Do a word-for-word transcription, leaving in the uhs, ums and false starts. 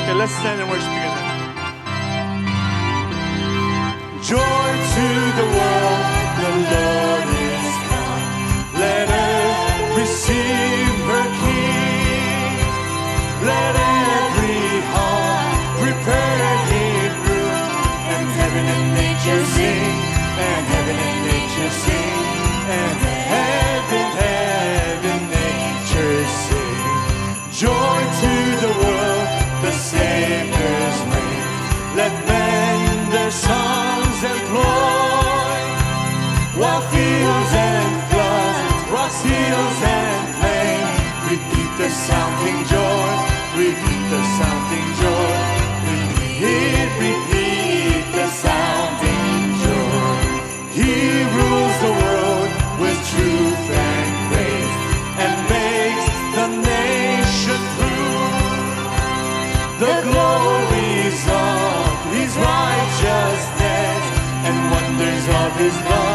Okay, let's stand and worship together. Joy to the world, the Lord is come. Let earth receive her King. Let every heart prepare Him room. And heaven and nature sing, and heaven and nature sing, and heaven, heaven, nature sing. Joy to the world, the Savior's reign. Let men their songs employ, while fields and floods, rocks, hills and plain, repeat the sounding joy, repeat the sounding joy, repeat, repeat the sounding joy. He rules the world with truth and grace, and makes the nation prove the glories of His righteousness and wonders of His love.